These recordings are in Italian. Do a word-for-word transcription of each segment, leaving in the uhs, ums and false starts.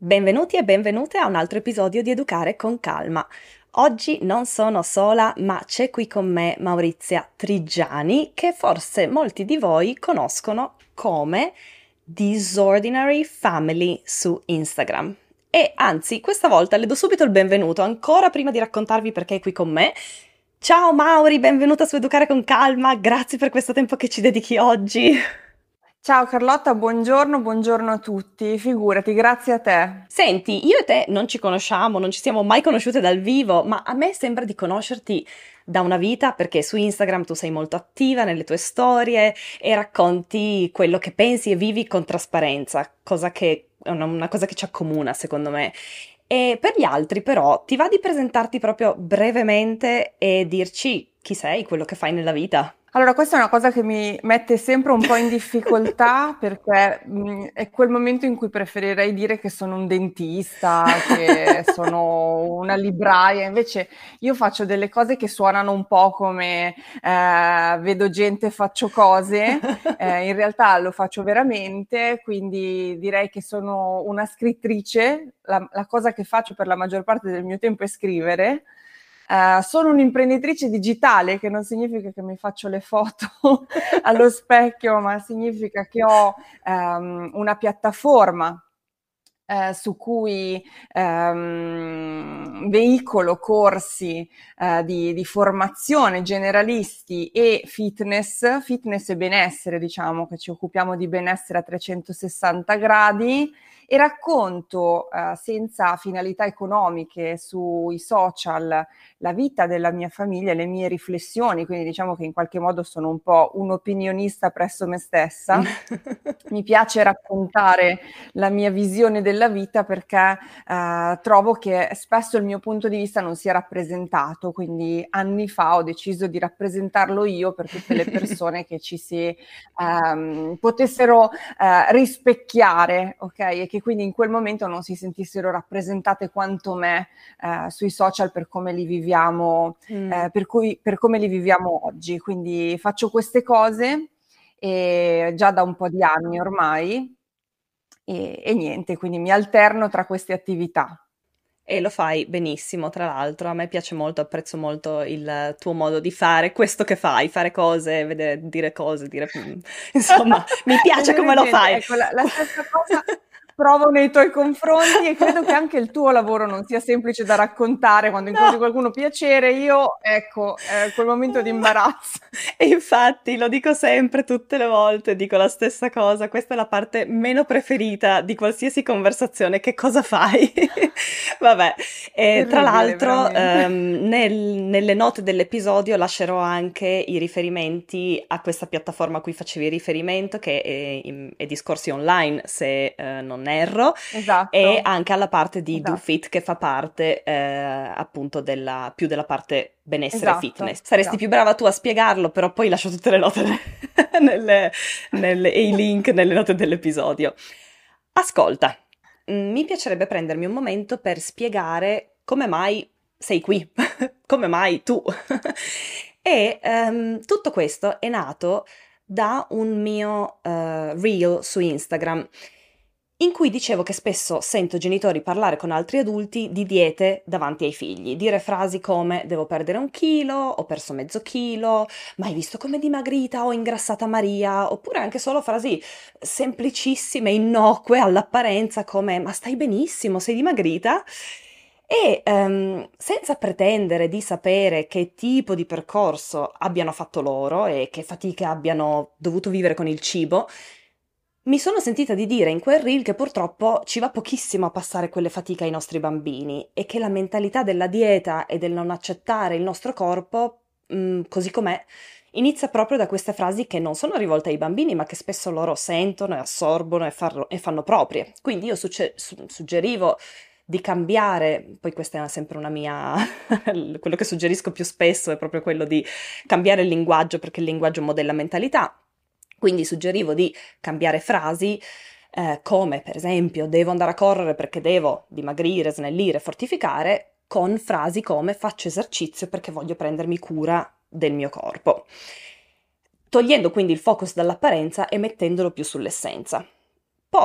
Benvenuti e benvenute a un altro episodio di Educare con Calma. Oggi non sono sola, ma c'è qui con me Maurizia Trigiani, che forse molti di voi conoscono come Disordinary Family su Instagram. E anzi, questa volta le do subito il benvenuto, ancora prima di raccontarvi perché è qui con me. Ciao Mauri, benvenuta su Educare con Calma, grazie per questo tempo che ci dedichi oggi. Ciao Carlotta, buongiorno, buongiorno a tutti. Figurati, grazie a te. Senti, io e te non ci conosciamo, non ci siamo mai conosciute dal vivo, ma a me sembra di conoscerti da una vita perché su Instagram tu sei molto attiva nelle tue storie e racconti quello che pensi e vivi con trasparenza, cosa che è una, una cosa che ci accomuna, secondo me. E per gli altri, però, ti va di presentarti proprio brevemente e dirci chi sei, quello che fai nella vita? Allora, questa è una cosa che mi mette sempre un po' in difficoltà perché mh, è quel momento in cui preferirei dire che sono un dentista, che sono una libraia. Invece io faccio delle cose che suonano un po' come eh, vedo gente, faccio cose. Eh, in realtà lo faccio veramente, quindi direi che sono una scrittrice. La, la cosa che faccio per la maggior parte del mio tempo è scrivere. Uh, sono un'imprenditrice digitale, che non significa che mi faccio le foto allo specchio, ma significa che ho um, una piattaforma uh, su cui um, veicolo corsi uh, di, di formazione generalisti e fitness, fitness e benessere, diciamo che ci occupiamo di benessere a trecentosessanta gradi. E racconto uh, senza finalità economiche sui social la vita della mia famiglia, le mie riflessioni, quindi diciamo che in qualche modo sono un po' un'opinionista presso me stessa. Mi piace raccontare la mia visione della vita perché eh, trovo che spesso il mio punto di vista non sia rappresentato, quindi anni fa ho deciso di rappresentarlo io per tutte le persone che ci si ehm, potessero eh, rispecchiare, ok? E che quindi in quel momento non si sentissero rappresentate quanto me eh, sui social per come li viviamo, Mm. eh, per cui, per come li viviamo oggi. Quindi faccio queste cose e già da un po' di anni ormai e, e niente, quindi mi alterno tra queste attività. E lo fai benissimo, tra l'altro. A me piace molto, apprezzo molto il tuo modo di fare questo che fai, fare cose, vedere, dire cose, dire... mm, Insomma, mi piace come lo Evidentemente, fai. ecco, la, la stessa cosa provo nei tuoi confronti e credo che anche il tuo lavoro non sia semplice da raccontare quando incontri No! qualcuno piacere, io, ecco, eh, quel momento di imbarazzo. E infatti lo dico sempre, tutte le volte, dico la stessa cosa. Questa è la parte meno preferita di qualsiasi conversazione. Che cosa fai? Vabbè, e tra Terribile, l'altro, veramente. ehm, nel- nelle note dell'episodio lascerò anche i riferimenti a questa piattaforma a cui facevi riferimento, che è, in- è Discorsi Online, se eh, non erro, e Esatto, anche alla parte di esatto, DoFit che fa parte eh, appunto della, più della parte benessere e fitness. esatto, Saresti più esatto. brava tu a spiegarlo, però poi lascio tutte le note nelle- nelle- e i link nelle note dell'episodio. Ascolta, mm, mi piacerebbe prendermi un momento per spiegare come mai sei qui, come mai tu. E ehm, tutto questo è nato da un mio eh, reel su Instagram in cui dicevo che spesso sento genitori parlare con altri adulti di diete davanti ai figli, dire frasi come devo perdere un chilo, ho perso mezzo chilo, ma hai visto come è dimagrita, ho ingrassata Maria, oppure anche solo frasi semplicissime, innocue all'apparenza come ma stai benissimo, sei dimagrita? E ehm, senza pretendere di sapere che tipo di percorso abbiano fatto loro e che fatiche abbiano dovuto vivere con il cibo, mi sono sentita di dire in quel reel che purtroppo ci va pochissimo a passare quelle fatiche ai nostri bambini e che la mentalità della dieta e del non accettare il nostro corpo, mm, così com'è, inizia proprio da queste frasi che non sono rivolte ai bambini, ma che spesso loro sentono e assorbono e, farlo- e fanno proprie. Quindi io succe- su- suggerivo di cambiare, poi questa è sempre una mia, quello che suggerisco più spesso è proprio quello di cambiare il linguaggio perché il linguaggio modella mentalità. Quindi suggerivo di cambiare frasi eh, come per esempio devo andare a correre perché devo dimagrire, snellire, fortificare, con frasi come faccio esercizio perché voglio prendermi cura del mio corpo, togliendo quindi il focus dall'apparenza e mettendolo più sull'essenza. Poi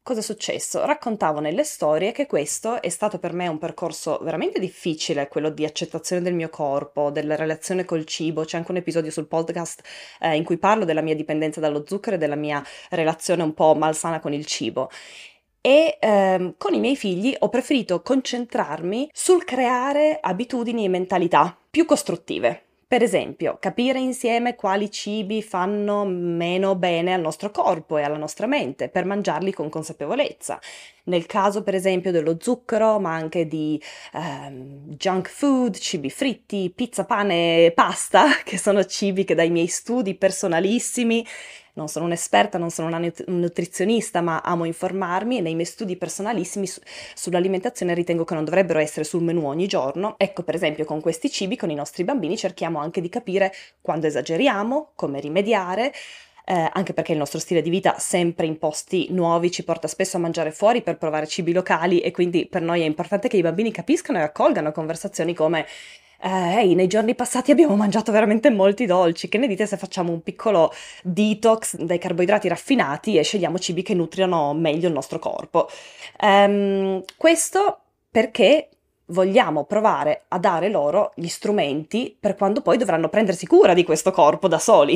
cosa è successo? Raccontavo nelle storie che questo è stato per me un percorso veramente difficile, quello di accettazione del mio corpo, della relazione col cibo. C'è anche un episodio sul podcast eh, in cui parlo della mia dipendenza dallo zucchero e della mia relazione un po' malsana con il cibo. E ehm, con i miei figli ho preferito concentrarmi sul creare abitudini e mentalità più costruttive. Per esempio, capire insieme quali cibi fanno meno bene al nostro corpo e alla nostra mente per mangiarli con consapevolezza. Nel caso, per esempio, dello zucchero, ma anche di ehm, junk food, cibi fritti, pizza, pane e pasta, che sono cibi che dai miei studi personalissimi, non sono un'esperta, non sono una nut- nutrizionista, ma amo informarmi e nei miei studi personalissimi su- sull'alimentazione ritengo che non dovrebbero essere sul menù ogni giorno. Ecco, per esempio, con questi cibi, con i nostri bambini, cerchiamo anche di capire quando esageriamo, come rimediare. Eh, anche perché il nostro stile di vita, sempre in posti nuovi, ci porta spesso a mangiare fuori per provare cibi locali e quindi per noi è importante che i bambini capiscano e accolgano conversazioni come eh, ehi, nei giorni passati abbiamo mangiato veramente molti dolci, che ne dite se facciamo un piccolo detox dai carboidrati raffinati e scegliamo cibi che nutriano meglio il nostro corpo? Ehm, questo perché vogliamo provare a dare loro gli strumenti per quando poi dovranno prendersi cura di questo corpo da soli.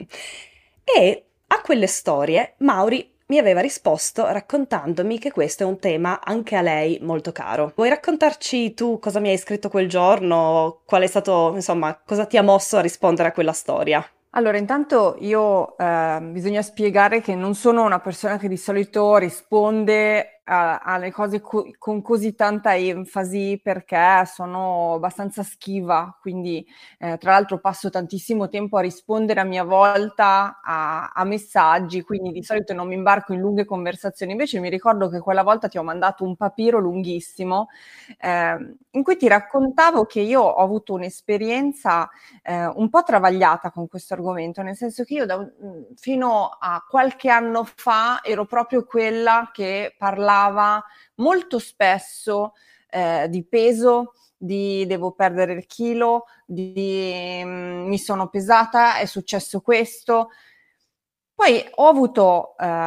E a quelle storie Mauri mi aveva risposto raccontandomi che questo è un tema anche a lei molto caro. Vuoi raccontarci tu cosa mi hai scritto quel giorno? Qual è stato, insomma, cosa ti ha mosso a rispondere a quella storia? Allora, intanto io eh, bisogna spiegare che non sono una persona che di solito risponde a- alle cose co- con così tanta enfasi perché sono abbastanza schiva, quindi eh, tra l'altro passo tantissimo tempo a rispondere a mia volta a, a messaggi, quindi di solito non mi imbarco in lunghe conversazioni. Invece mi ricordo che quella volta ti ho mandato un papiro lunghissimo eh, in cui ti raccontavo che io ho avuto un'esperienza eh, un po' travagliata con questo argomento, nel senso che io da, un- fino a qualche anno fa ero proprio quella che parlava molto spesso eh, di peso, di devo perdere il chilo, di mm, mi sono pesata, è successo questo. Poi ho avuto eh,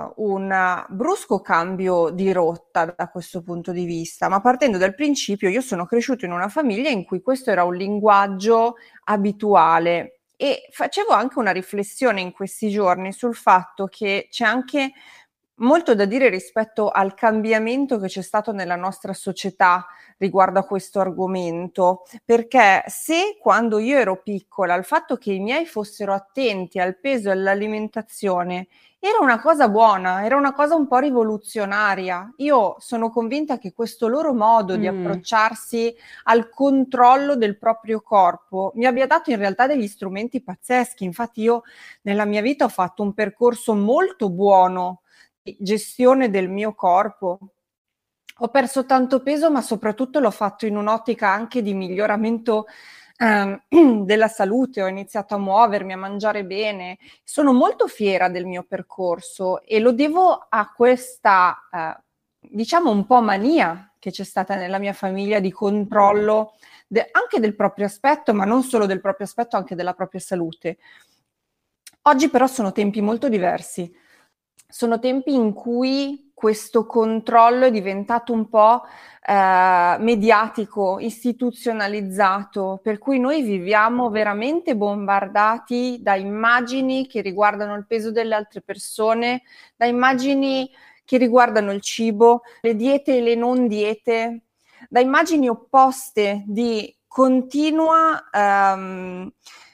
un brusco cambio di rotta da questo punto di vista, ma partendo dal principio, io sono cresciuto in una famiglia in cui questo era un linguaggio abituale e facevo anche una riflessione in questi giorni sul fatto che c'è anche molto da dire rispetto al cambiamento che c'è stato nella nostra società riguardo a questo argomento, perché se quando io ero piccola il fatto che i miei fossero attenti al peso e all'alimentazione era una cosa buona, era una cosa un po' rivoluzionaria. Io sono convinta che questo loro modo di Mm. approcciarsi al controllo del proprio corpo mi abbia dato in realtà degli strumenti pazzeschi. Infatti io nella mia vita ho fatto un percorso molto buono di gestione del mio corpo. Ho perso tanto peso, ma soprattutto l'ho fatto in un'ottica anche di miglioramento ehm, della salute. Ho iniziato a muovermi, a mangiare bene. Sono molto fiera del mio percorso e lo devo a questa, eh, diciamo, un po' mania che c'è stata nella mia famiglia di controllo de- anche del proprio aspetto, ma non solo del proprio aspetto, anche della propria salute. Oggi però sono tempi molto diversi. Sono tempi in cui questo controllo è diventato un po' eh, mediatico, istituzionalizzato, per cui noi viviamo veramente bombardati da immagini che riguardano il peso delle altre persone, da immagini che riguardano il cibo, le diete e le non diete, da immagini opposte di continua ehm,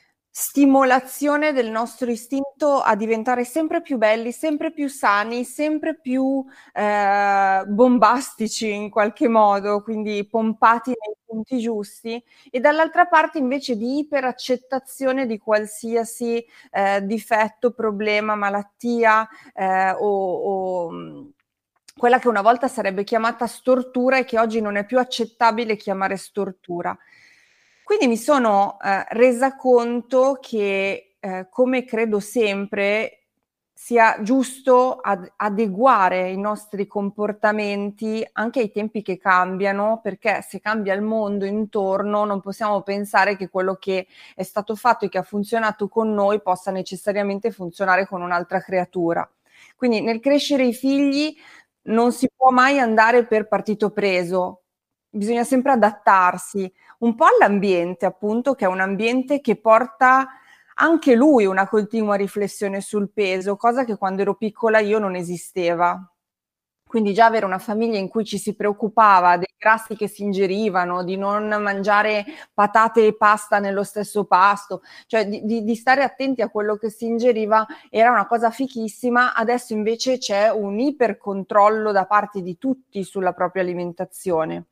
stimolazione del nostro istinto a diventare sempre più belli, sempre più sani, sempre più eh, bombastici in qualche modo, quindi pompati nei punti giusti, e dall'altra parte invece di iperaccettazione di qualsiasi eh, difetto, problema, malattia eh, o, o mh, quella che una volta sarebbe chiamata stortura e che oggi non è più accettabile chiamare stortura. Quindi mi sono eh, resa conto che, eh, come credo sempre, sia giusto ad- adeguare i nostri comportamenti anche ai tempi che cambiano, perché se cambia il mondo intorno non possiamo pensare che quello che è stato fatto e che ha funzionato con noi possa necessariamente funzionare con un'altra creatura. Quindi nel crescere i figli non si può mai andare per partito preso, bisogna sempre adattarsi un po' all'ambiente, appunto, che è un ambiente che porta anche lui una continua riflessione sul peso, cosa che quando ero piccola io non esisteva. Quindi già avere una famiglia in cui ci si preoccupava dei grassi che si ingerivano, di non mangiare patate e pasta nello stesso pasto, cioè di, di, di stare attenti a quello che si ingeriva, era una cosa fichissima. Adesso invece c'è un ipercontrollo da parte di tutti sulla propria alimentazione.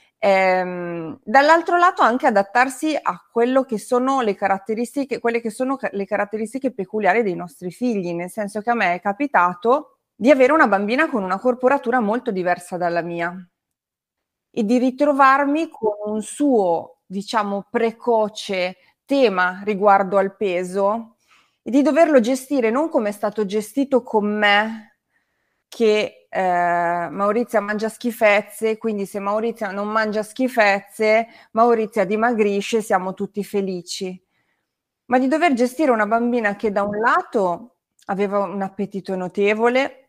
Ehm, dall'altro lato anche adattarsi a quello che sono le caratteristiche, quelle che sono le caratteristiche peculiari dei nostri figli, nel senso che a me è capitato di avere una bambina con una corporatura molto diversa dalla mia e di ritrovarmi con un suo, diciamo, precoce tema riguardo al peso e di doverlo gestire non come è stato gestito con me, che eh, Maurizia mangia schifezze, quindi se Maurizia non mangia schifezze, Maurizia dimagrisce, siamo tutti felici. Ma di dover gestire una bambina che da un lato aveva un appetito notevole,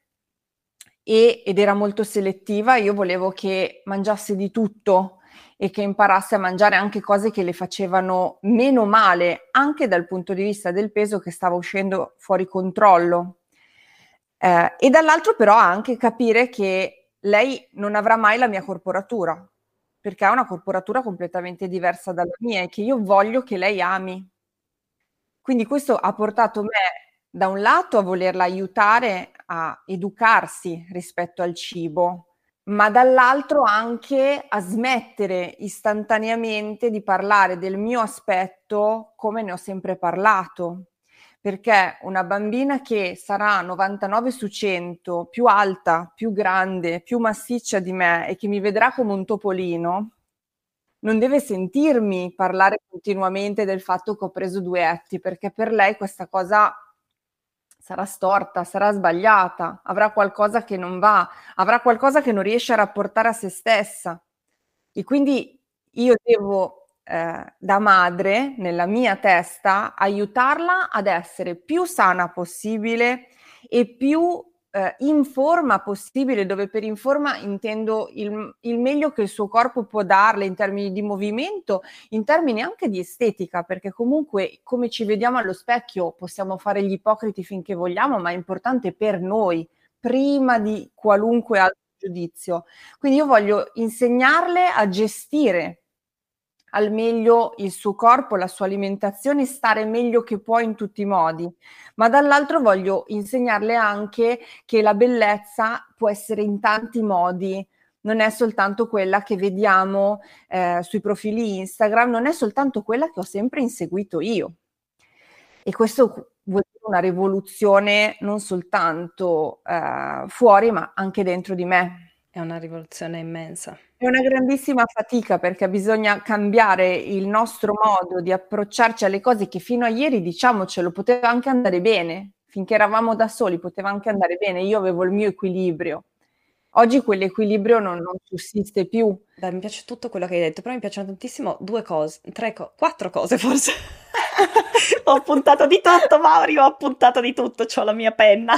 E, ed era molto selettiva. Io volevo che mangiasse di tutto e che imparasse a mangiare anche cose che le facevano meno male, anche dal punto di vista del peso che stava uscendo fuori controllo. Eh, e dall'altro però anche capire che lei non avrà mai la mia corporatura, perché ha una corporatura completamente diversa dalla mia e che io voglio che lei ami. Quindi questo ha portato me, da un lato, a volerla aiutare a educarsi rispetto al cibo, ma dall'altro anche a smettere istantaneamente di parlare del mio aspetto come ne ho sempre parlato. Perché una bambina che sarà novantanove su cento, più alta, più grande, più massiccia di me e che mi vedrà come un topolino, non deve sentirmi parlare continuamente del fatto che ho preso due etti, perché per lei questa cosa sarà storta, sarà sbagliata, avrà qualcosa che non va, avrà qualcosa che non riesce a rapportare a se stessa. E quindi io devo, eh, da madre, nella mia testa, aiutarla ad essere più sana possibile e più eh, in forma possibile, dove per in forma intendo il, il meglio che il suo corpo può darle in termini di movimento, in termini anche di estetica, perché comunque come ci vediamo allo specchio possiamo fare gli ipocriti finché vogliamo, ma è importante per noi, prima di qualunque altro giudizio. Quindi io voglio insegnarle a gestire al meglio il suo corpo, la sua alimentazione, stare meglio che può in tutti i modi, ma dall'altro voglio insegnarle anche che la bellezza può essere in tanti modi, non è soltanto quella che vediamo eh, sui profili Instagram, non è soltanto quella che ho sempre inseguito io. E questo vuol dire una rivoluzione non soltanto eh, fuori, ma anche dentro di me. È una rivoluzione immensa. È una grandissima fatica perché bisogna cambiare il nostro modo di approcciarci alle cose che fino a ieri, diciamocelo, poteva anche andare bene. Finché eravamo da soli poteva anche andare bene, io avevo il mio equilibrio. Oggi quell'equilibrio non, non sussiste più. Dai, mi piace tutto quello che hai detto, però mi piacciono tantissimo due cose, tre cose, quattro cose forse. Ho appuntato di tutto, Mauri, ho appuntato di tutto, c'ho la mia penna.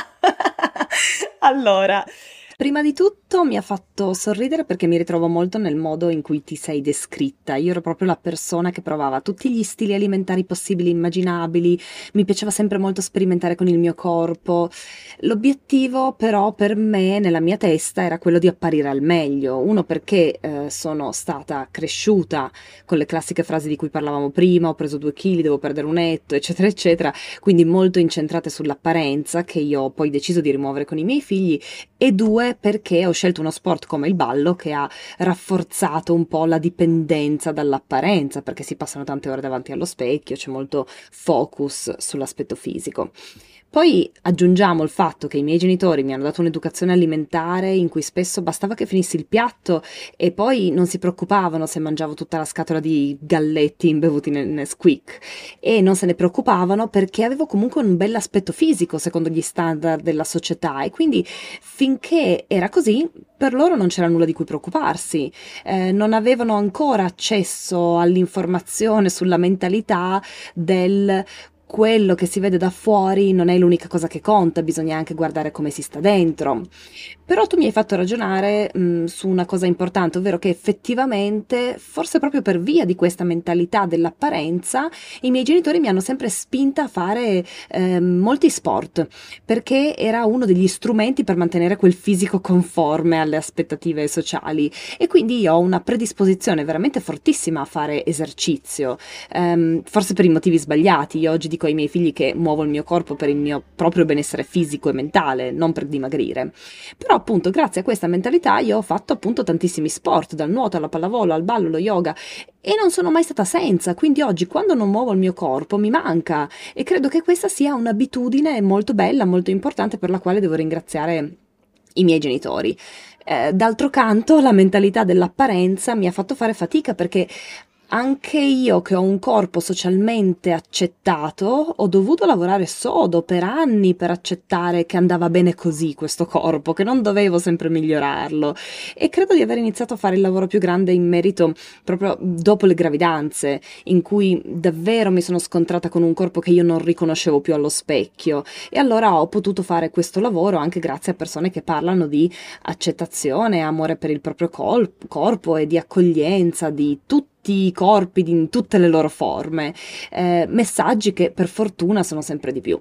Allora, prima di tutto mi ha fatto sorridere perché mi ritrovo molto nel modo in cui ti sei descritta. Io ero proprio la persona che provava tutti gli stili alimentari possibili e immaginabili, mi piaceva sempre molto sperimentare con il mio corpo. L'obiettivo però per me, nella mia testa, era quello di apparire al meglio. Uno perché eh, sono stata cresciuta con le classiche frasi di cui parlavamo prima, ho preso due chili, devo perdere un etto, eccetera, eccetera, quindi molto incentrate sull'apparenza, che io ho poi deciso di rimuovere con i miei figli, e due perché ho scelto uno sport come il ballo che ha rafforzato un po' la dipendenza dall'apparenza, perché si passano tante ore davanti allo specchio, c'è molto focus sull'aspetto fisico. Poi aggiungiamo il fatto che i miei genitori mi hanno dato un'educazione alimentare in cui spesso bastava che finissi il piatto e poi non si preoccupavano se mangiavo tutta la scatola di galletti imbevuti nel Nesquik, e non se ne preoccupavano perché avevo comunque un bel aspetto fisico secondo gli standard della società, e quindi finché era così per loro non c'era nulla di cui preoccuparsi. Eh, non avevano ancora accesso all'informazione sulla mentalità del quello che si vede da fuori non è l'unica cosa che conta, bisogna anche guardare come si sta dentro. Però tu mi hai fatto ragionare, mh, su una cosa importante, ovvero che effettivamente, forse proprio per via di questa mentalità dell'apparenza, i miei genitori mi hanno sempre spinta a fare eh, molti sport, perché era uno degli strumenti per mantenere quel fisico conforme alle aspettative sociali. E quindi io ho una predisposizione veramente fortissima a fare esercizio, ehm, forse per i motivi sbagliati. Io oggi dico ai miei figli che muovo il mio corpo per il mio proprio benessere fisico e mentale, non per dimagrire. Però appunto grazie a questa mentalità io ho fatto appunto tantissimi sport, dal nuoto alla pallavolo, al ballo, allo yoga, e non sono mai stata senza, quindi oggi quando non muovo il mio corpo mi manca, e credo che questa sia un'abitudine molto bella, molto importante, per la quale devo ringraziare i miei genitori. Eh, d'altro canto, la mentalità dell'apparenza mi ha fatto fare fatica, perché anche io, che ho un corpo socialmente accettato, ho dovuto lavorare sodo per anni per accettare che andava bene così questo corpo, che non dovevo sempre migliorarlo. E credo di aver iniziato a fare il lavoro più grande in merito proprio dopo le gravidanze, in cui davvero mi sono scontrata con un corpo che io non riconoscevo più allo specchio. E allora ho potuto fare questo lavoro anche grazie a persone che parlano di accettazione, amore per il proprio col- corpo e di accoglienza di tutti i corpi in tutte le loro forme, eh, messaggi che per fortuna sono sempre di più.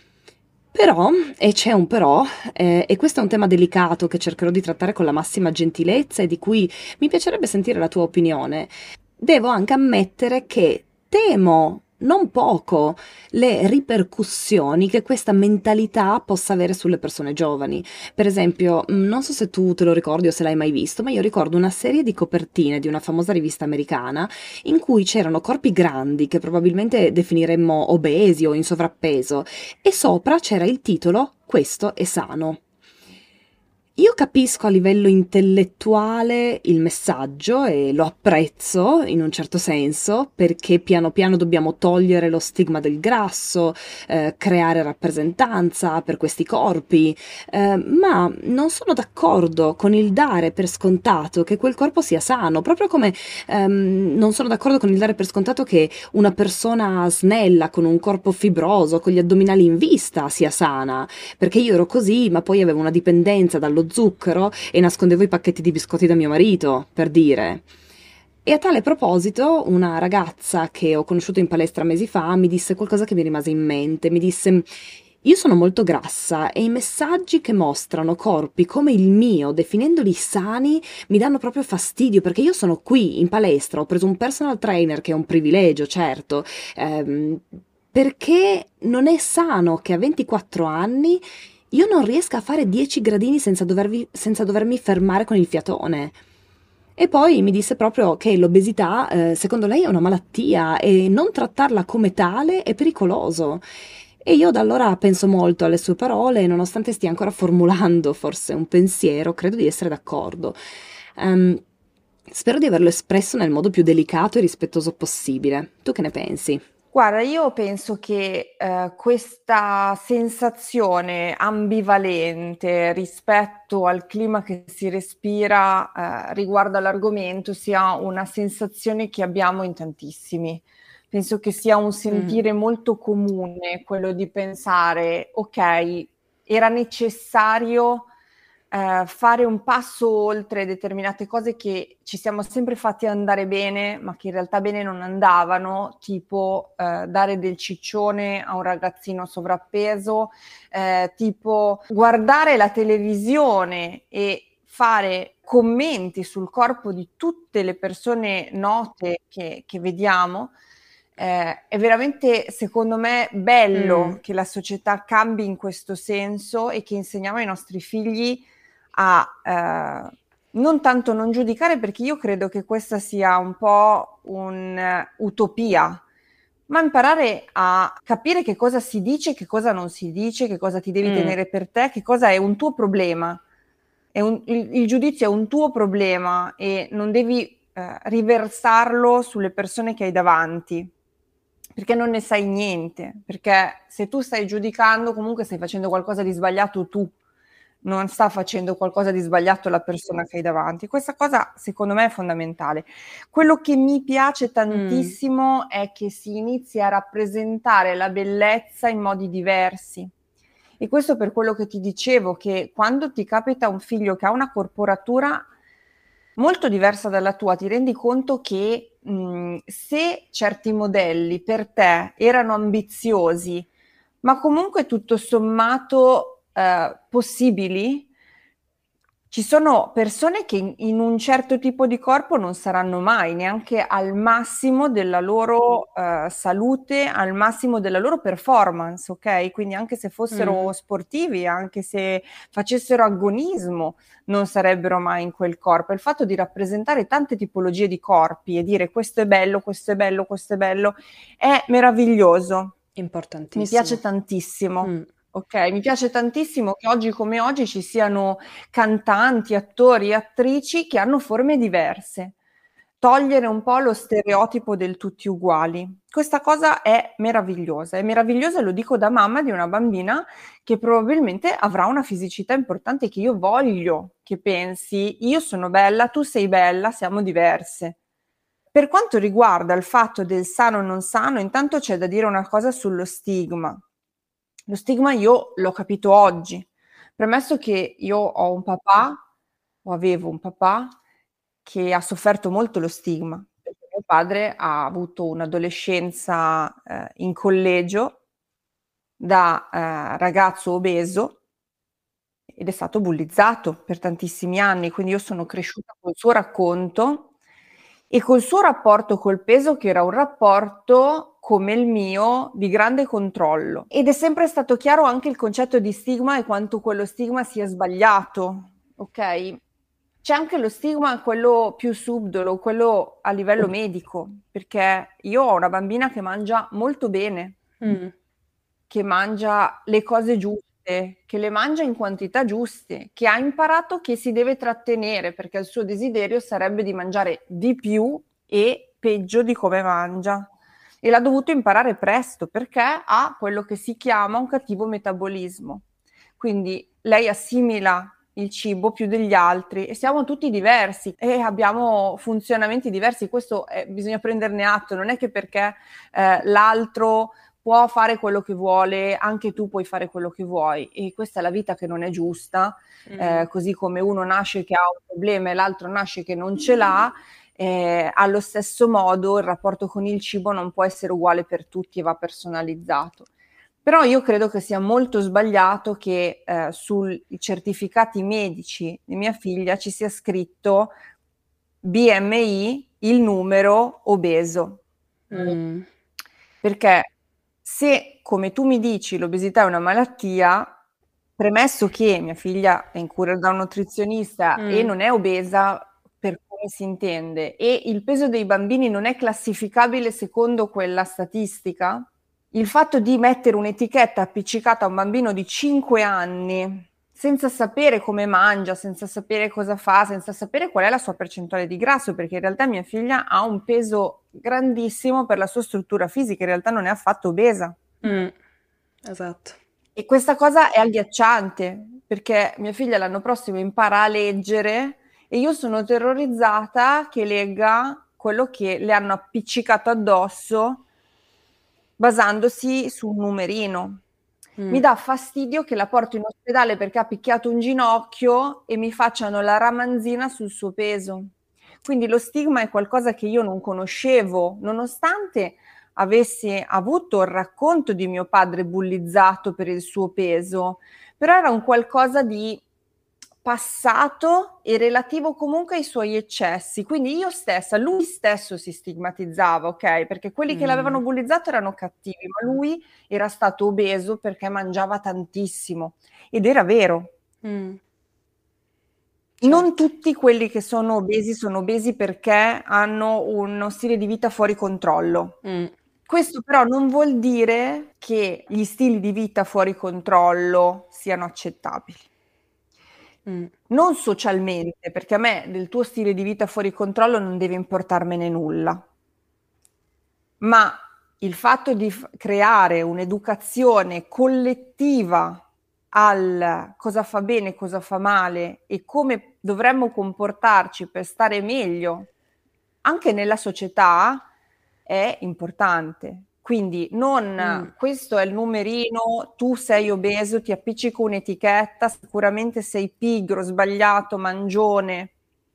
Però, e c'è un però, eh, e questo è un tema delicato che cercherò di trattare con la massima gentilezza e di cui mi piacerebbe sentire la tua opinione, devo anche ammettere che temo non poco le ripercussioni che questa mentalità possa avere sulle persone giovani. Per esempio, mh, non so se tu te lo ricordi o se l'hai mai visto, ma io ricordo una serie di copertine di una famosa rivista americana in cui c'erano corpi grandi che probabilmente definiremmo obesi o in sovrappeso, e sopra c'era il titolo "Questo è sano". Io capisco a livello intellettuale il messaggio e lo apprezzo in un certo senso, perché piano piano dobbiamo togliere lo stigma del grasso, eh, creare rappresentanza per questi corpi, eh, ma non sono d'accordo con il dare per scontato che quel corpo sia sano, proprio come ehm, non sono d'accordo con il dare per scontato che una persona snella, con un corpo fibroso, con gli addominali in vista, sia sana, perché io ero così, ma poi avevo una dipendenza dallo zucchero e nascondevo i pacchetti di biscotti da mio marito, per dire. E a tale proposito, una ragazza che ho conosciuto in palestra mesi fa mi disse qualcosa che mi rimase in mente. Mi disse: io sono molto grassa e i messaggi che mostrano corpi come il mio, definendoli sani, mi danno proprio fastidio, perché io sono qui in palestra, ho preso un personal trainer, che è un privilegio, certo, ehm, perché non è sano che a ventiquattro anni io non riesca a fare dieci gradini senza dovervi- senza dovermi fermare con il fiatone. E poi mi disse proprio che l'obesità, eh, secondo lei, è una malattia e non trattarla come tale è pericoloso. E io da allora penso molto alle sue parole, e nonostante stia ancora formulando forse un pensiero, credo di essere d'accordo. Ehm, Spero di averlo espresso nel modo più delicato e rispettoso possibile. Tu che ne pensi? Guarda, io penso che eh, questa sensazione ambivalente rispetto al clima che si respira eh, riguardo all'argomento sia una sensazione che abbiamo in tantissimi. Penso che sia un Mm, sentire molto comune quello di pensare, ok, era necessario eh, fare un passo oltre determinate cose che ci siamo sempre fatti andare bene, ma che in realtà bene non andavano, tipo eh, dare del ciccione a un ragazzino sovrappeso, eh, tipo guardare la televisione e fare commenti sul corpo di tutte le persone note che, che vediamo. Eh, è veramente, secondo me, bello mm, che la società cambi in questo senso e che insegniamo ai nostri figli a eh, non tanto non giudicare, perché io credo che questa sia un po' un'utopia, ma imparare a capire che cosa si dice, che cosa non si dice, che cosa ti devi mm. tenere per te, che cosa è un tuo problema. È un- il, il giudizio è un tuo problema e non devi eh, riversarlo sulle persone che hai davanti, perché non ne sai niente, perché se tu stai giudicando comunque stai facendo qualcosa di sbagliato tu. non sta facendo qualcosa di sbagliato la persona che hai davanti. Questa cosa secondo me è fondamentale. Quello che mi piace tantissimo mm. è che si inizi a rappresentare la bellezza in modi diversi. E questo per quello che ti dicevo, che quando ti capita un figlio che ha una corporatura molto diversa dalla tua, ti rendi conto che mh, se certi modelli per te erano ambiziosi, ma comunque tutto sommato eh, possibili, ci sono persone che in, in un certo tipo di corpo non saranno mai neanche al massimo della loro eh, salute, al massimo della loro performance, ok? Quindi anche se fossero mm. sportivi, anche se facessero agonismo, non sarebbero mai in quel corpo. Il fatto di rappresentare tante tipologie di corpi e dire questo è bello, questo è bello, questo è bello, è meraviglioso. Importantissimo. Mi piace tantissimo. Mm. Ok, mi piace tantissimo che oggi come oggi ci siano cantanti, attori, attrici che hanno forme diverse. Togliere un po' lo stereotipo del tutti uguali. Questa cosa è meravigliosa. È meravigliosa, lo dico da mamma di una bambina che probabilmente avrà una fisicità importante, che io voglio che pensi: io sono bella, tu sei bella, siamo diverse. Per quanto riguarda il fatto del sano o non sano, intanto c'è da dire una cosa sullo stigma. Lo stigma io l'ho capito oggi, premesso che io ho un papà, o avevo un papà, che ha sofferto molto lo stigma, perché mio padre ha avuto un'adolescenza eh, in collegio da eh, ragazzo obeso ed è stato bullizzato per tantissimi anni, quindi io sono cresciuta col suo racconto e col suo rapporto col peso, che era un rapporto come il mio di grande controllo. Ed è sempre stato chiaro anche il concetto di stigma e quanto quello stigma sia sbagliato, ok? C'è anche lo stigma, quello più subdolo, quello a livello medico, perché io ho una bambina che mangia molto bene, mm. che mangia le cose giuste, che le mangia in quantità giuste, che ha imparato che si deve trattenere perché il suo desiderio sarebbe di mangiare di più e peggio di come mangia. E l'ha dovuto imparare presto perché ha quello che si chiama un cattivo metabolismo. Quindi lei assimila il cibo più degli altri e siamo tutti diversi e abbiamo funzionamenti diversi. Questo è, bisogna prenderne atto, non è che perché eh, l'altro può fare quello che vuole, anche tu puoi fare quello che vuoi, e questa è la vita che non è giusta, mm. eh, così come uno nasce che ha un problema e l'altro nasce che non ce l'ha, eh, allo stesso modo il rapporto con il cibo non può essere uguale per tutti e va personalizzato. Però io credo che sia molto sbagliato che eh, sui certificati medici di mia figlia ci sia scritto B M I, il numero obeso, mm. perché se, come tu mi dici, l'obesità è una malattia, premesso che mia figlia è in cura da un nutrizionista mm. e non è obesa per come si intende, e il peso dei bambini non è classificabile secondo quella statistica, il fatto di mettere un'etichetta appiccicata a un bambino di cinque anni senza sapere come mangia, senza sapere cosa fa, senza sapere qual è la sua percentuale di grasso, perché in realtà mia figlia ha un peso grandissimo per la sua struttura fisica, in realtà non è affatto obesa. Mm, esatto. E questa cosa è agghiacciante, perché mia figlia l'anno prossimo impara a leggere e io sono terrorizzata che legga quello che le hanno appiccicato addosso basandosi su un numerino. Mm. Mi dà fastidio che la porto in ospedale perché ha picchiato un ginocchio e mi facciano la ramanzina sul suo peso. Quindi lo stigma è qualcosa che io non conoscevo, nonostante avessi avuto il racconto di mio padre bullizzato per il suo peso, però era un qualcosa di passato e relativo comunque ai suoi eccessi, quindi io stessa, lui stesso si stigmatizzava, ok? Perché quelli mm. che l'avevano bullizzato erano cattivi, ma lui era stato obeso perché mangiava tantissimo, ed era vero. Mm. Certo. Non tutti quelli che sono obesi sono obesi perché hanno uno stile di vita fuori controllo. Mm. Questo però non vuol dire che gli stili di vita fuori controllo siano accettabili. Mm. Non socialmente, perché a me del tuo stile di vita fuori controllo non deve importarmene nulla, ma il fatto di f- creare un'educazione collettiva al cosa fa bene, cosa fa male e come dovremmo comportarci per stare meglio anche nella società è importante. Quindi non Mm. questo è il numerino, tu sei obeso, ti appiccico un'etichetta, sicuramente sei pigro, sbagliato, mangione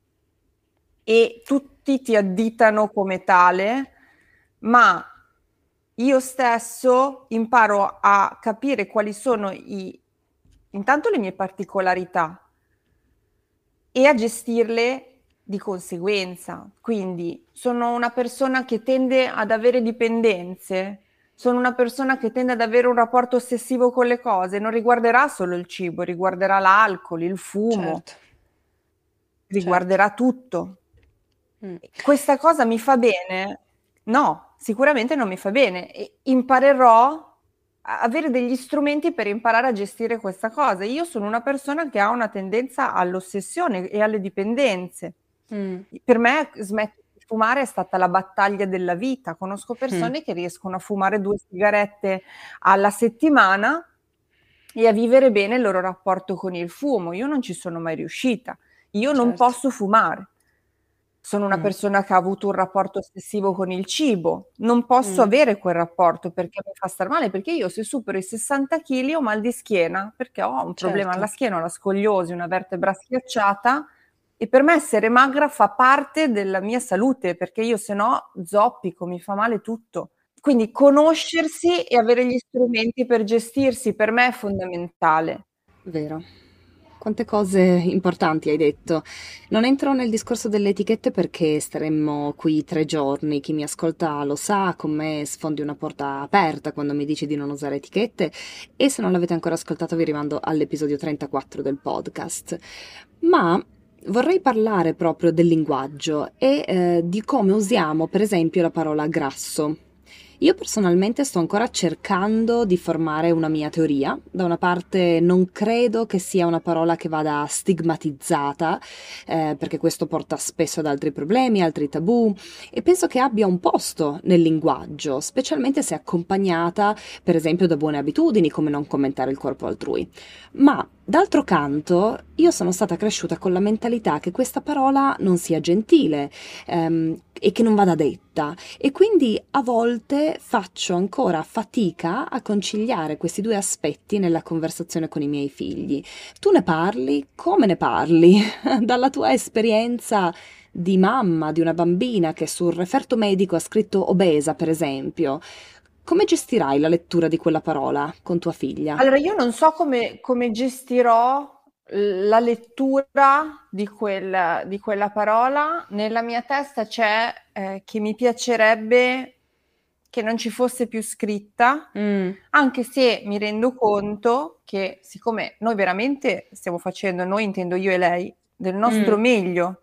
e tutti ti additano come tale, ma io stesso imparo a capire quali sono i, intanto le mie particolarità e a gestirle di conseguenza. Quindi sono una persona che tende ad avere dipendenze, sono una persona che tende ad avere un rapporto ossessivo con le cose, non riguarderà solo il cibo, riguarderà l'alcol, il fumo, Certo, certo. riguarderà tutto. Mm. Questa cosa mi fa bene? No, sicuramente non mi fa bene. E imparerò a avere degli strumenti per imparare a gestire questa cosa. Io sono una persona che ha una tendenza all'ossessione e alle dipendenze. Mm. Per me smettere di fumare è stata la battaglia della vita. Conosco Mm. persone che riescono a fumare due sigarette alla settimana e a vivere bene il loro rapporto con il fumo. Io non ci sono mai riuscita. Io non Certo. posso fumare. Sono una Mm. persona che ha avuto un rapporto ossessivo con il cibo. Non posso Mm. avere quel rapporto perché mi fa star male, perché io se supero i sessanta chili ho mal di schiena, perché ho un problema alla Certo. schiena, ho la scoliosi, una vertebra schiacciata e per me essere magra fa parte della mia salute, perché io se no zoppico, mi fa male tutto. Quindi conoscersi e avere gli strumenti per gestirsi per me è fondamentale. Vero. Quante cose importanti hai detto. Non entro nel discorso delle etichette perché staremmo qui tre giorni. Chi mi ascolta lo sa, con me sfondi una porta aperta quando mi dici di non usare etichette e se non l'avete ancora ascoltato vi rimando all'episodio trentaquattro del podcast. Ma vorrei parlare proprio del linguaggio e eh, di come usiamo per esempio la parola grasso. Io personalmente sto ancora cercando di formare una mia teoria. Da una parte non credo che sia una parola che vada stigmatizzata, eh, perché questo porta spesso ad altri problemi, altri tabù, e penso che abbia un posto nel linguaggio, specialmente se accompagnata, per esempio, da buone abitudini, come non commentare il corpo altrui. Ma d'altro canto, io sono stata cresciuta con la mentalità che questa parola non sia gentile, ehm, e che non vada detta. E quindi a volte faccio ancora fatica a conciliare questi due aspetti nella conversazione con i miei figli. Tu ne parli? Come ne parli? Dalla tua esperienza di mamma di una bambina che sul referto medico ha scritto obesa, per esempio, come gestirai la lettura di quella parola con tua figlia? Allora, io non so come, come gestirò la lettura di, quel, di quella parola. Nella mia testa c'è eh, che mi piacerebbe che non ci fosse più scritta, Mm. anche se mi rendo conto che siccome noi veramente stiamo facendo, noi intendo io e lei, del nostro Mm. meglio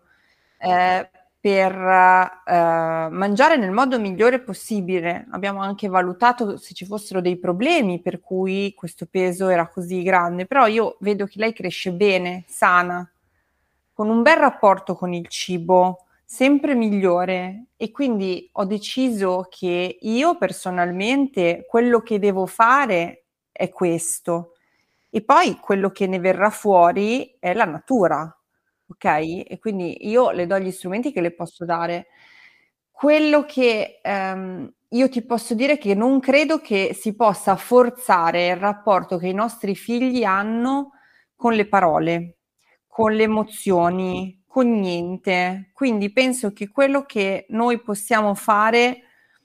eh, per eh, mangiare nel modo migliore possibile. Abbiamo anche valutato se ci fossero dei problemi per cui questo peso era così grande, però io vedo che lei cresce bene, sana, con un bel rapporto con il cibo, sempre migliore e quindi ho deciso che io personalmente quello che devo fare è questo e poi quello che ne verrà fuori è la natura. Ok? E quindi io le do gli strumenti che le posso dare. Quello che ehm, io ti posso dire è che non credo che si possa forzare il rapporto che i nostri figli hanno con le parole, con le emozioni, con niente. Quindi penso che quello che noi possiamo fare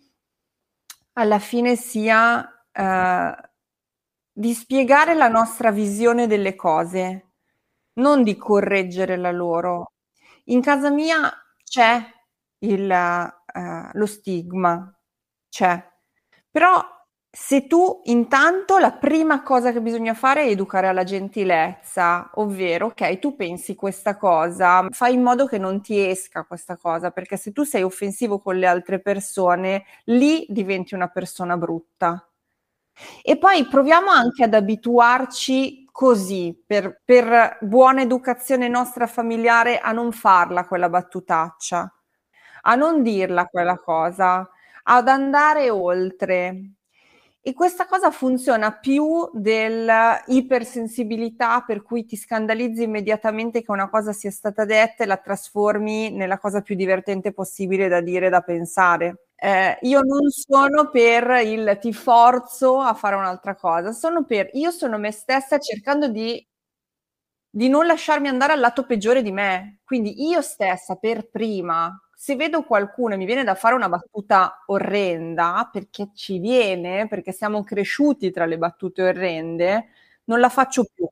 alla fine sia eh, di spiegare la nostra visione delle cose, non di correggere la loro. In casa mia c'è il, eh, lo stigma, c'è. Però se tu intanto la prima cosa che bisogna fare è educare alla gentilezza, ovvero, ok, tu pensi questa cosa, fai in modo che non ti esca questa cosa, perché se tu sei offensivo con le altre persone, lì diventi una persona brutta. E poi proviamo anche ad abituarci così, per, per buona educazione nostra familiare, a non farla quella battutaccia, a non dirla quella cosa, ad andare oltre. E questa cosa funziona più dell'ipersensibilità per cui ti scandalizzi immediatamente che una cosa sia stata detta e la trasformi nella cosa più divertente possibile da dire, da pensare. Eh, io non sono per il ti forzo a fare un'altra cosa, sono per io sono me stessa cercando di di non lasciarmi andare al lato peggiore di me. Quindi io stessa per prima, se vedo qualcuno e mi viene da fare una battuta orrenda, perché ci viene, perché siamo cresciuti tra le battute orrende, non la faccio più.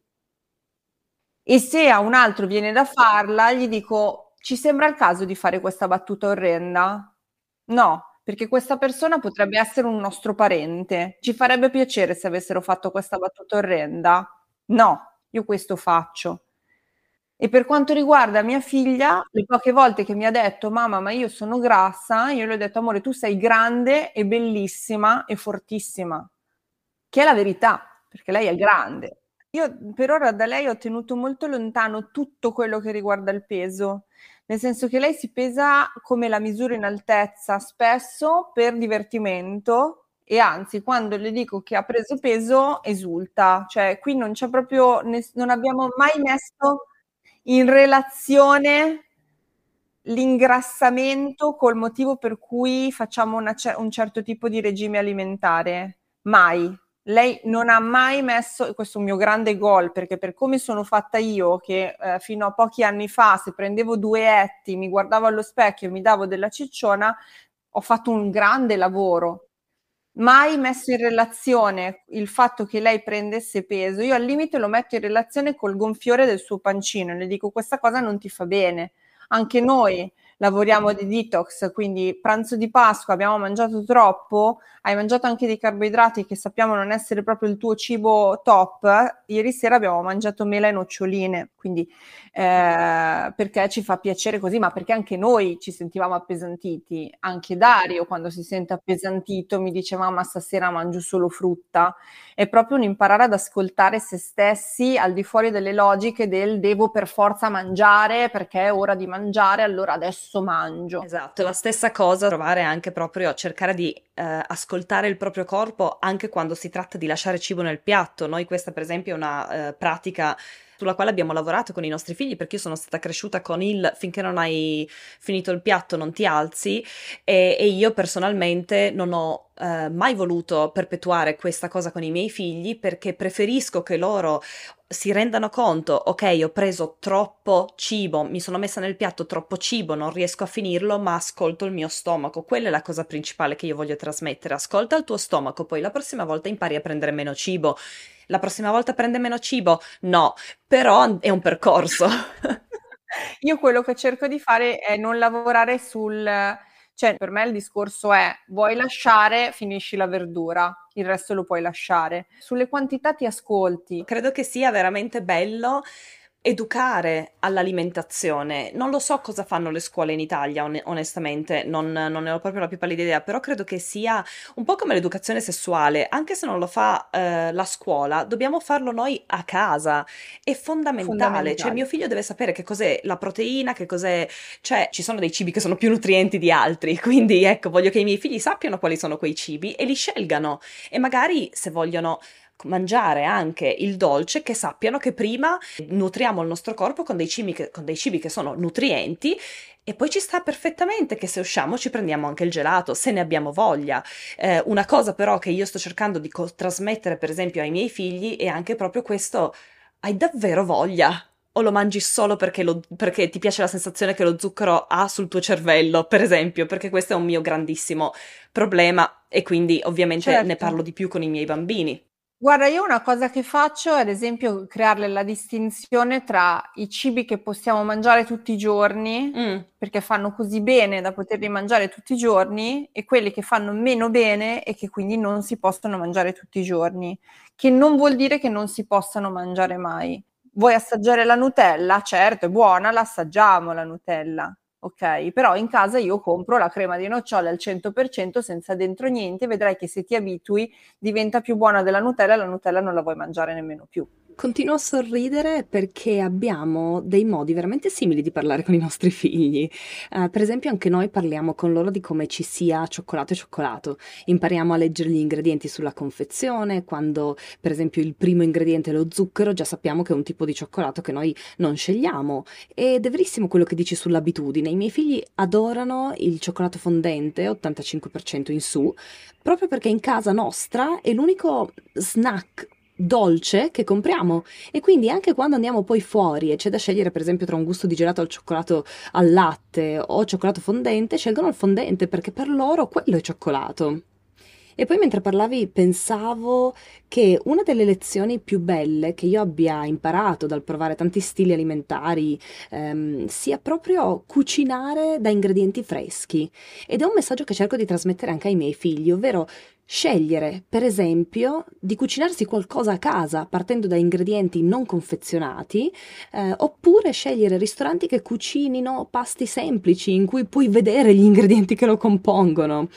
E se a un altro viene da farla, gli dico: ci sembra il caso di fare questa battuta orrenda? No, perché questa persona potrebbe essere un nostro parente. Ci farebbe piacere se avessero fatto questa battuta orrenda? No, io questo faccio. E per quanto riguarda mia figlia, le poche volte che mi ha detto: "Mamma, ma io sono grassa", io le ho detto: "Amore, tu sei grande e bellissima e fortissima", che è la verità, perché lei è grande. Io per ora da lei ho tenuto molto lontano tutto quello che riguarda il peso, nel senso che lei si pesa come la misuro in altezza, spesso per divertimento, e anzi quando le dico che ha preso peso esulta, cioè qui non c'è proprio ness non abbiamo mai messo in relazione l'ingrassamento col motivo per cui facciamo una ce un certo tipo di regime alimentare. Mai. Lei non ha mai messo, e questo è un mio grande goal, perché per come sono fatta io, che eh, fino a pochi anni fa, se prendevo due etti, mi guardavo allo specchio e mi davo della cicciona, ho fatto un grande lavoro. Mai messo in relazione il fatto che lei prendesse peso. Io al limite lo metto in relazione col gonfiore del suo pancino e le dico: questa cosa non ti fa bene. Anche noi lavoriamo di detox, quindi pranzo di Pasqua abbiamo mangiato troppo, hai mangiato anche dei carboidrati che sappiamo non essere proprio il tuo cibo top. Ieri sera abbiamo mangiato mela e noccioline, quindi eh, perché ci fa piacere così, ma perché anche noi ci sentivamo appesantiti. Anche Dario, quando si sente appesantito, mi dice: mamma, stasera mangio solo frutta. È proprio un imparare ad ascoltare se stessi al di fuori delle logiche del devo per forza mangiare perché è ora di mangiare, allora adesso mangio. Esatto, è la stessa cosa, provare anche proprio a cercare di eh, ascoltare il proprio corpo anche quando si tratta di lasciare cibo nel piatto. Noi questa per esempio è una eh, pratica sulla quale abbiamo lavorato con i nostri figli, perché io sono stata cresciuta con il finché non hai finito il piatto non ti alzi, e, e io personalmente non ho eh, mai voluto perpetuare questa cosa con i miei figli, perché preferisco che loro si rendano conto: ok, ho preso troppo cibo, mi sono messa nel piatto troppo cibo, non riesco a finirlo, ma ascolto il mio stomaco. Quella è la cosa principale che io voglio trasmettere: ascolta il tuo stomaco, poi la prossima volta impari a prendere meno cibo. La prossima volta prende meno cibo? No, però è un percorso. Io quello che cerco di fare è non lavorare sul, cioè per me il discorso è: vuoi lasciare, finisci la verdura, il resto lo puoi lasciare. Sulle quantità ti ascolti. Credo che sia veramente bello educare all'alimentazione. Non lo so cosa fanno le scuole in Italia, on- onestamente, non, non ne ho proprio la più pallida idea, però credo che sia un po' come l'educazione sessuale. Anche se non lo fa eh, la scuola, dobbiamo farlo noi a casa. È fondamentale. Cioè, Fondamentale. mio figlio deve sapere che cos'è la proteina, che cos'è... Cioè, ci sono dei cibi che sono più nutrienti di altri, quindi ecco, voglio che i miei figli sappiano quali sono quei cibi e li scelgano. E magari se vogliono mangiare anche il dolce, che sappiano che prima nutriamo il nostro corpo con dei cibi che, con dei cibi che sono nutrienti, e poi ci sta perfettamente che se usciamo ci prendiamo anche il gelato, se ne abbiamo voglia. Eh, una cosa però che io sto cercando di co- trasmettere per esempio ai miei figli è anche proprio questo: hai davvero voglia? O lo mangi solo perché, lo- perché ti piace la sensazione che lo zucchero ha sul tuo cervello, per esempio? Perché questo è un mio grandissimo problema, e quindi ovviamente ne Certo. parlo di più con i miei bambini. Guarda, io una cosa che faccio è ad esempio creare la distinzione tra i cibi che possiamo mangiare tutti i giorni, Mm. perché fanno così bene da poterli mangiare tutti i giorni, e quelli che fanno meno bene e che quindi non si possono mangiare tutti i giorni, che non vuol dire che non si possano mangiare mai. Vuoi assaggiare la Nutella? Certo, è buona, la assaggiamo la Nutella. Ok, però in casa io compro la crema di nocciole al cento per cento senza dentro niente, vedrai che se ti abitui diventa più buona della Nutella e la Nutella non la vuoi mangiare nemmeno più. Continuo a sorridere perché abbiamo dei modi veramente simili di parlare con i nostri figli. Eh, per esempio, anche noi parliamo con loro di come ci sia cioccolato e cioccolato. Impariamo a leggere gli ingredienti sulla confezione. Quando, per esempio, il primo ingrediente è lo zucchero, già sappiamo che è un tipo di cioccolato che noi non scegliamo. Ed è verissimo quello che dici sull'abitudine. I miei figli adorano il cioccolato fondente, ottantacinque per cento in su, proprio perché in casa nostra è l'unico snack dolce che compriamo, e quindi anche quando andiamo poi fuori e c'è da scegliere per esempio tra un gusto di gelato al cioccolato al latte o cioccolato fondente, scelgono il fondente perché per loro quello è cioccolato. E poi mentre parlavi pensavo che una delle lezioni più belle che io abbia imparato dal provare tanti stili alimentari ehm, sia proprio cucinare da ingredienti freschi. Ed è un messaggio che cerco di trasmettere anche ai miei figli, ovvero scegliere, per esempio, di cucinarsi qualcosa a casa partendo da ingredienti non confezionati, eh, oppure scegliere ristoranti che cucinino pasti semplici in cui puoi vedere gli ingredienti che lo compongono.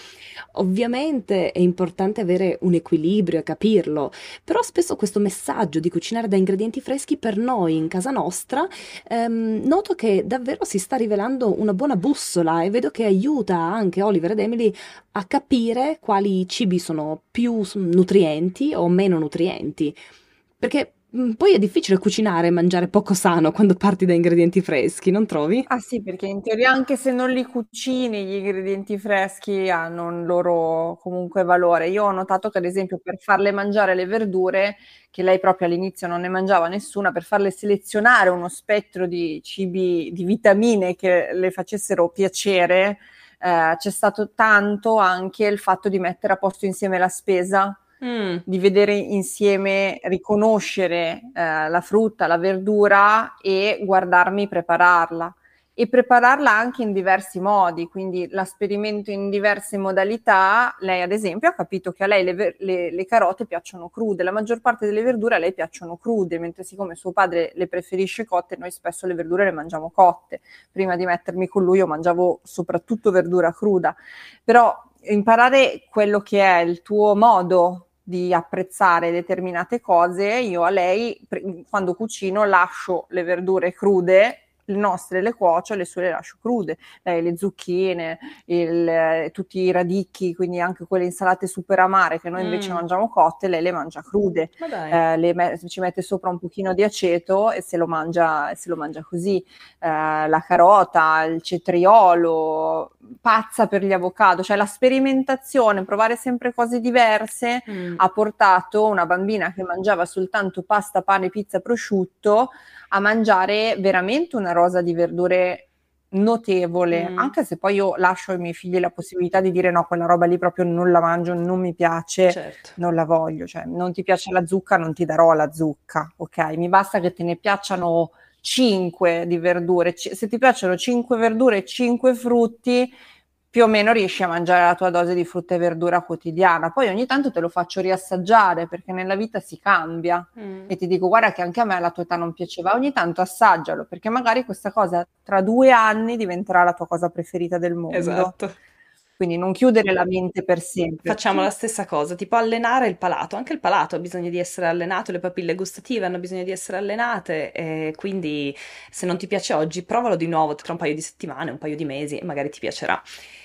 Ovviamente è importante avere un equilibrio e capirlo, però spesso questo messaggio di cucinare da ingredienti freschi per noi in casa nostra ehm, noto che davvero si sta rivelando una buona bussola, e vedo che aiuta anche Oliver ed Emily a capire quali cibi sono più s- nutrienti o meno nutrienti. Perché mm, poi è difficile cucinare e mangiare poco sano quando parti da ingredienti freschi, non trovi? Ah sì, perché in teoria anche se non li cucini, gli ingredienti freschi hanno un loro comunque valore. Io ho notato che ad esempio per farle mangiare le verdure, che lei proprio all'inizio non ne mangiava nessuna, per farle selezionare uno spettro di cibi, di vitamine che le facessero piacere, eh, c'è stato tanto anche il fatto di mettere a posto insieme la spesa, Mm. di vedere insieme, riconoscere eh, la frutta, la verdura e guardarmi prepararla. E prepararla anche in diversi modi, quindi la sperimento in diverse modalità. Lei ad esempio ha capito che a lei le, ver- le- le carote piacciono crude, la maggior parte delle verdure a lei piacciono crude, mentre siccome suo padre le preferisce cotte, noi spesso le verdure le mangiamo cotte. Prima di mettermi con lui io mangiavo soprattutto verdura cruda, però imparare quello che è il tuo modo di apprezzare determinate cose, io a lei quando cucino lascio le verdure crude, le nostre le cuocio, le sue le lascio crude, eh, le zucchine, il, eh, tutti i radicchi, quindi anche quelle insalate super amare che noi invece Mm. mangiamo cotte, lei le mangia crude, Ma dai. eh, le me- ci mette sopra un pochino di aceto e se lo mangia, se lo mangia così. Eh, la carota, il cetriolo, pazza per gli avocado, cioè la sperimentazione, provare sempre cose diverse, Mm. ha portato una bambina che mangiava soltanto pasta, pane, pizza, prosciutto a mangiare veramente una rosa di verdure notevole, Mm. anche se poi io lascio ai miei figli la possibilità di dire no, quella roba lì proprio non la mangio, non mi piace, Certo. non la voglio, cioè non ti piace la zucca, non ti darò la zucca, ok? Mi basta che te ne piacciono cinque di verdure, C- se ti piacciono cinque verdure e cinque frutti, più o meno riesci a mangiare la tua dose di frutta e verdura quotidiana. Poi ogni tanto te lo faccio riassaggiare perché nella vita si cambia. Mm. E ti dico, guarda che anche a me alla tua età non piaceva, ogni tanto assaggialo, perché magari questa cosa tra due anni diventerà la tua cosa preferita del mondo. Esatto. Quindi non chiudere la mente per sempre. Facciamo la stessa cosa, tipo allenare il palato. Anche il palato ha bisogno di essere allenato, le papille gustative hanno bisogno di essere allenate, e quindi se non ti piace oggi, provalo di nuovo tra un paio di settimane, un paio di mesi, e magari ti piacerà.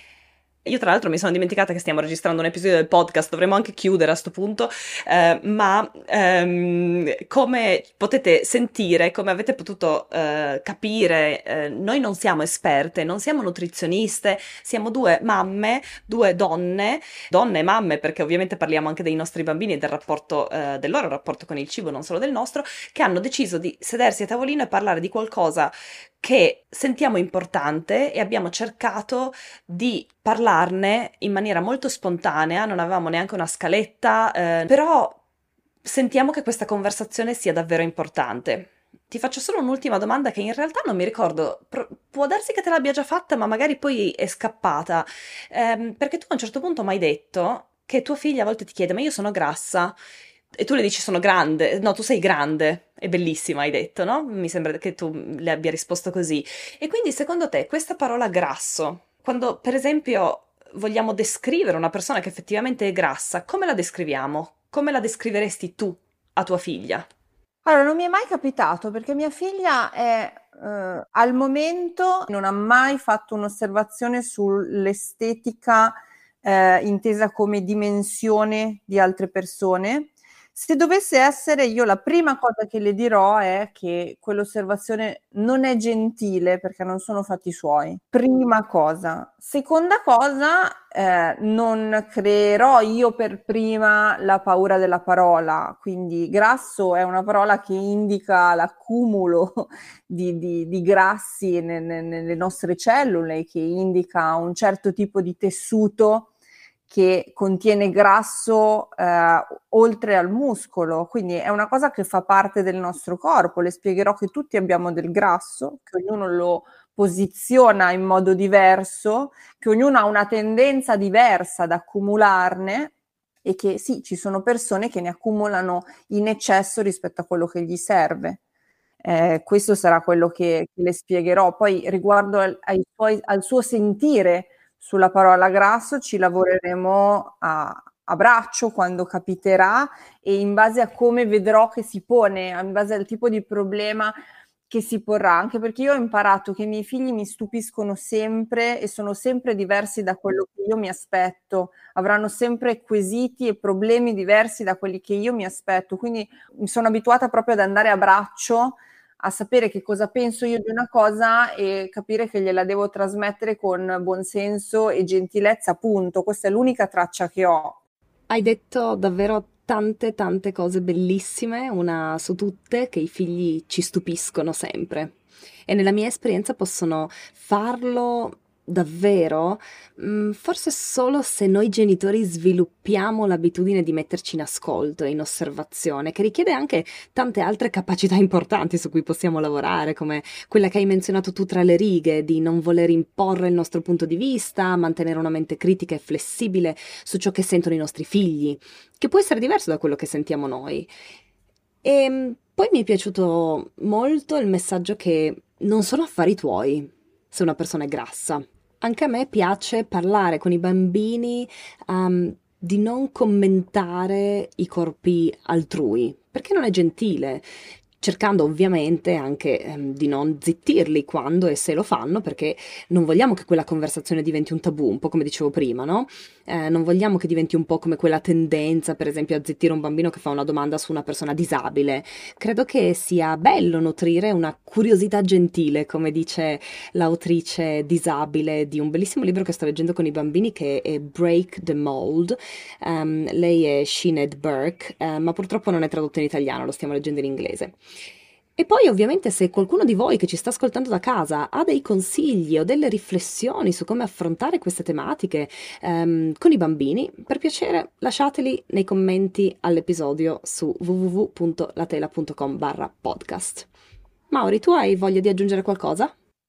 Io tra l'altro mi sono dimenticata che stiamo registrando un episodio del podcast, dovremmo anche chiudere a sto punto, eh, ma ehm, come potete sentire, come avete potuto eh, capire, eh, noi non siamo esperte, non siamo nutrizioniste, siamo due mamme, due donne, donne e mamme, perché ovviamente parliamo anche dei nostri bambini e del rapporto, eh, del loro rapporto con il cibo, non solo del nostro, che hanno deciso di sedersi a tavolino e parlare di qualcosa che sentiamo importante, e abbiamo cercato di parlarne in maniera molto spontanea, non avevamo neanche una scaletta, eh, però sentiamo che questa conversazione sia davvero importante. Ti faccio solo un'ultima domanda che in realtà non mi ricordo, pro- può darsi che te l'abbia già fatta, ma magari poi è scappata. Ehm, perché tu a un certo punto mi hai detto che tua figlia a volte ti chiede: ma io sono grassa? E tu le dici sono grande, no, tu sei grande, è bellissima, hai detto, no? Mi sembra che tu le abbia risposto così. E quindi secondo te questa parola grasso, quando per esempio vogliamo descrivere una persona che effettivamente è grassa, come la descriviamo? Come la descriveresti tu a tua figlia? Allora, non mi è mai capitato perché mia figlia è, eh, al momento non ha mai fatto un'osservazione sull'estetica, eh, intesa come dimensione di altre persone. Se dovesse essere, io la prima cosa che le dirò è che quell'osservazione non è gentile perché non sono fatti suoi. Prima cosa. Seconda cosa, eh, non creerò io per prima la paura della parola, quindi grasso è una parola che indica l'accumulo di, di- di grassi ne- ne- nelle nostre cellule, che indica un certo tipo di tessuto che contiene grasso eh, oltre al muscolo, quindi è una cosa che fa parte del nostro corpo. Le spiegherò che tutti abbiamo del grasso, che ognuno lo posiziona in modo diverso, che ognuno ha una tendenza diversa ad accumularne e che sì, ci sono persone che ne accumulano in eccesso rispetto a quello che gli serve. Eh, questo sarà quello che, che le spiegherò. Poi riguardo al, ai suoi- al suo sentire sulla parola grasso ci lavoreremo a, a braccio quando capiterà e in base a come vedrò che si pone, in base al tipo di problema che si porrà, anche perché io ho imparato che i miei figli mi stupiscono sempre e sono sempre diversi da quello che io mi aspetto, avranno sempre quesiti e problemi diversi da quelli che io mi aspetto, quindi mi sono abituata proprio ad andare a braccio a sapere che cosa penso io di una cosa e capire che gliela devo trasmettere con buonsenso e gentilezza, punto. Questa è l'unica traccia che ho. Hai detto davvero tante tante cose bellissime, una su tutte, che i figli ci stupiscono sempre. E nella mia esperienza possono farlo davvero, mm, forse solo se noi genitori sviluppiamo l'abitudine di metterci in ascolto e in osservazione, che richiede anche tante altre capacità importanti su cui possiamo lavorare, come quella che hai menzionato tu tra le righe, di non voler imporre il nostro punto di vista, mantenere una mente critica e flessibile su ciò che sentono i nostri figli, che può essere diverso da quello che sentiamo noi. E poi mi è piaciuto molto il messaggio che non sono affari tuoi se una persona è grassa. Anche a me piace parlare con i bambini, um, di non commentare i corpi altrui, perché non è gentile, cercando ovviamente anche ehm, di non zittirli quando e se lo fanno, perché non vogliamo che quella conversazione diventi un tabù, un po' come dicevo prima, no? Eh, non vogliamo che diventi un po' come quella tendenza, per esempio, a zittire un bambino che fa una domanda su una persona disabile. Credo che sia bello nutrire una curiosità gentile, come dice l'autrice disabile di un bellissimo libro che sto leggendo con i bambini, che è Break the Mold. Um, lei è Sinead Burke, eh, ma purtroppo non è tradotto in italiano, lo stiamo leggendo in inglese. E poi ovviamente se qualcuno di voi che ci sta ascoltando da casa ha dei consigli o delle riflessioni su come affrontare queste tematiche ehm, con i bambini, per piacere lasciateli nei commenti all'episodio su w w w punto latela punto com barra podcast. Mauri, tu hai voglia di aggiungere qualcosa?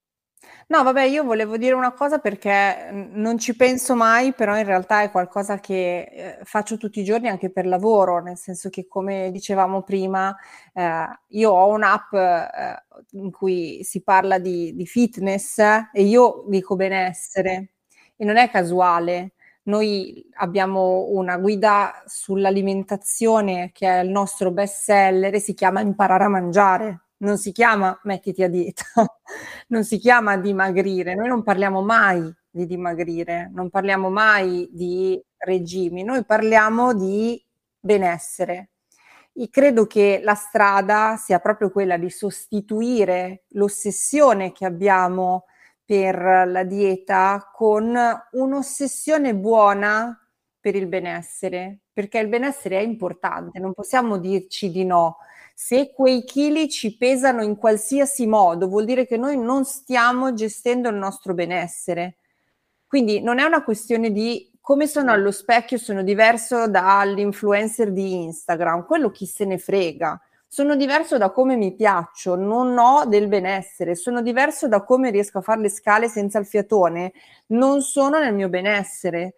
No, vabbè, io volevo dire una cosa perché mm, non ci penso mai, però in realtà è qualcosa che eh, faccio tutti i giorni anche per lavoro, nel senso che come dicevamo prima, eh, io ho un'app eh, in cui si parla di, di fitness eh, e io dico benessere e non è casuale. Noi abbiamo una guida sull'alimentazione che è il nostro best seller e si chiama Imparare a mangiare, non si chiama Mettiti a dieta. Non si chiama dimagrire, noi non parliamo mai di dimagrire, non parliamo mai di regimi, noi parliamo di benessere. E credo che la strada sia proprio quella di sostituire l'ossessione che abbiamo per la dieta con un'ossessione buona per il benessere, perché il benessere è importante, non possiamo dirci di no. Se quei chili ci pesano in qualsiasi modo, vuol dire che noi non stiamo gestendo il nostro benessere. Quindi non è una questione di come sono allo specchio, sono diverso dall'influencer di Instagram, quello chi se ne frega. Sono diverso da come mi piaccio, non ho del benessere, sono diverso da come riesco a fare le scale senza il fiatone, non sono nel mio benessere.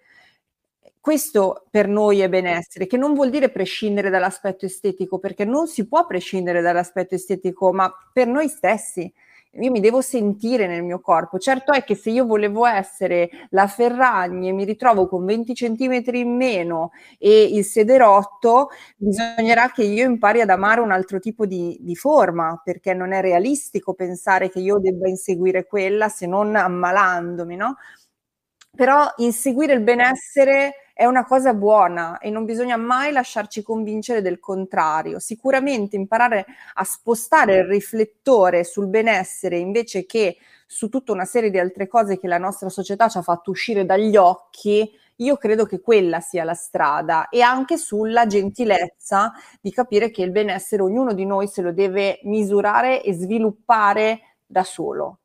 Questo per noi è benessere, che non vuol dire prescindere dall'aspetto estetico, perché non si può prescindere dall'aspetto estetico, ma per noi stessi. io mi devo sentire nel mio corpo. Certo è che se io volevo essere la Ferragni e mi ritrovo con venti centimetri in meno e il sederotto, bisognerà che io impari ad amare un altro tipo di, di forma, perché non è realistico pensare che io debba inseguire quella se non ammalandomi, no? Però inseguire il benessere è una cosa buona e non bisogna mai lasciarci convincere del contrario. Sicuramente imparare a spostare il riflettore sul benessere invece che su tutta una serie di altre cose che la nostra società ci ha fatto uscire dagli occhi, io credo che quella sia la strada, e anche sulla gentilezza di capire che il benessere ognuno di noi se lo deve misurare e sviluppare da solo.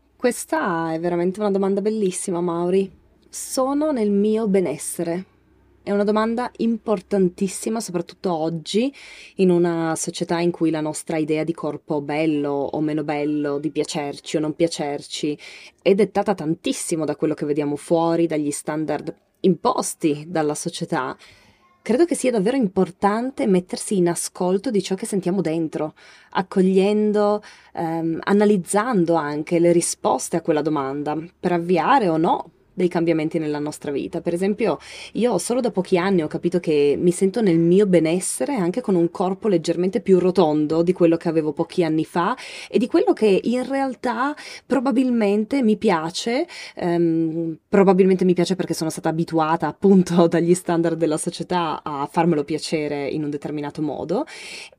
Questa è veramente una domanda bellissima, Mauri. Sono nel mio benessere? È una domanda importantissima, soprattutto oggi, in una società in cui la nostra idea di corpo bello o meno bello, di piacerci o non piacerci, è dettata tantissimo da quello che vediamo fuori, dagli standard imposti dalla società. Credo che sia davvero importante mettersi in ascolto di ciò che sentiamo dentro, accogliendo, ehm, analizzando anche le risposte a quella domanda, per avviare o no dei cambiamenti nella nostra vita. Per esempio, io solo da pochi anni ho capito che mi sento nel mio benessere anche con un corpo leggermente più rotondo di quello che avevo pochi anni fa e di quello che in realtà probabilmente mi piace, ehm, probabilmente mi piace perché sono stata abituata appunto dagli standard della società a farmelo piacere in un determinato modo,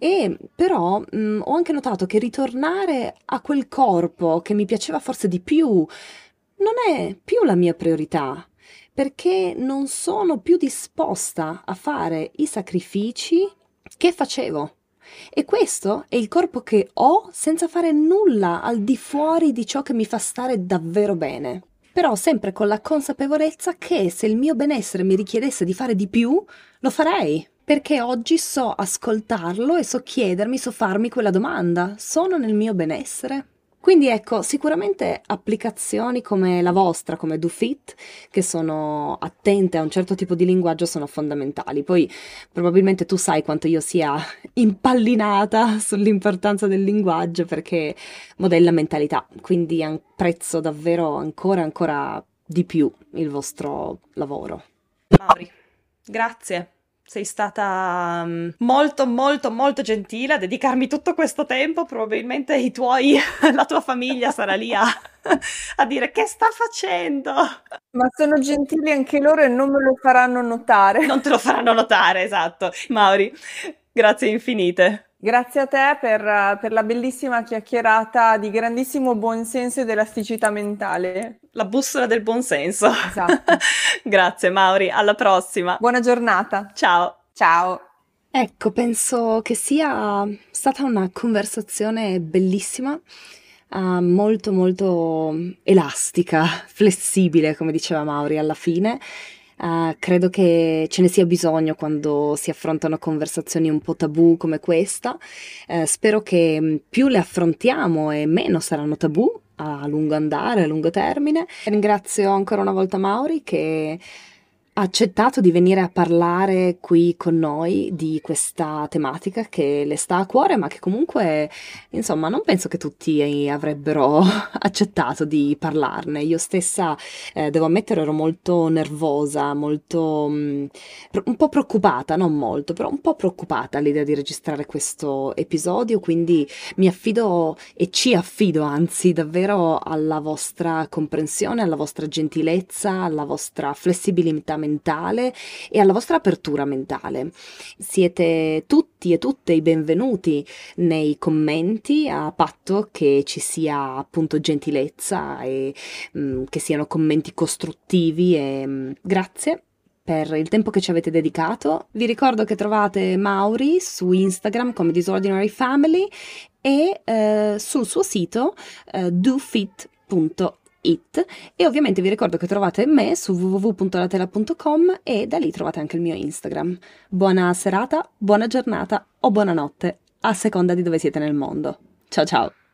e però mh, ho anche notato che ritornare a quel corpo che mi piaceva forse di più non è più la mia priorità, perché non sono più disposta a fare i sacrifici che facevo. E questo è il corpo che ho senza fare nulla al di fuori di ciò che mi fa stare davvero bene. Però sempre con la consapevolezza che se il mio benessere mi richiedesse di fare di più, lo farei. Perché oggi so ascoltarlo e so chiedermi, so farmi quella domanda: sono nel mio benessere? Quindi ecco, sicuramente applicazioni come la vostra, come DoFit, che sono attente a un certo tipo di linguaggio, sono fondamentali. Poi probabilmente tu sai quanto io sia impallinata sull'importanza del linguaggio perché modella mentalità, quindi apprezzo davvero ancora ancora di più il vostro lavoro. Mauri, grazie. Sei stata um, molto molto molto gentile a dedicarmi tutto questo tempo. Probabilmente i tuoi, la tua famiglia sarà lì a, a dire che sta facendo. Ma sono gentili anche loro e non me lo faranno notare. Non te lo faranno notare, esatto. Mauri, grazie infinite. Grazie a te per, per la bellissima chiacchierata di grandissimo buonsenso ed elasticità mentale. La bussola del buonsenso. Esatto. Grazie Mauri, alla prossima. Buona giornata. Ciao. Ciao. Ecco, penso che sia stata una conversazione bellissima, uh, molto molto elastica, flessibile, come diceva Mauri alla fine. Uh, credo che ce ne sia bisogno quando si affrontano conversazioni un po' tabù come questa. Uh, spero che più le affrontiamo e meno saranno tabù a lungo andare, a lungo termine. Ringrazio ancora una volta Mauri che ha accettato di venire a parlare qui con noi di questa tematica che le sta a cuore, ma che comunque, insomma, non penso che tutti avrebbero accettato di parlarne. Io stessa, eh, devo ammettere, ero molto nervosa, molto mh, un po' preoccupata, non molto, però un po' preoccupata all'idea di registrare questo episodio, quindi mi affido e ci affido, anzi, davvero alla vostra comprensione, alla vostra gentilezza, alla vostra flessibilità mentale e alla vostra apertura mentale. Siete tutti e tutte i benvenuti nei commenti, a patto che ci sia appunto gentilezza e mh, che siano commenti costruttivi e mh, grazie per il tempo che ci avete dedicato. Vi ricordo che trovate Mauri su Instagram come Disordinary Family e eh, sul suo sito eh, dofit punto it, e ovviamente vi ricordo che trovate me su w w w punto latela punto com e da lì trovate anche il mio Instagram. Buona serata, buona giornata o buonanotte, a seconda di dove siete nel mondo. Ciao ciao!